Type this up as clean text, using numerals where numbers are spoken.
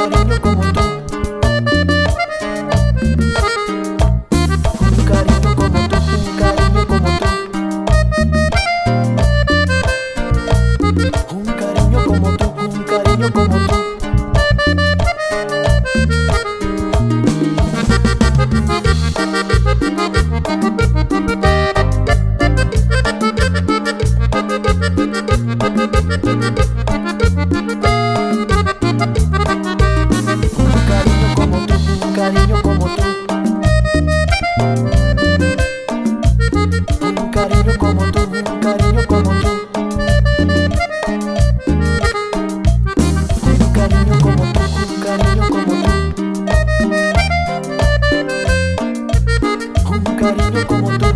cariño como tú. Un cariño como tú, un cariño como tú. Un cariño como tú, un cariño como tú. Cariño como tú, un cariño como tú, un cariño como tú, un cariño como tú, un cariño como tú, un cariño como tú.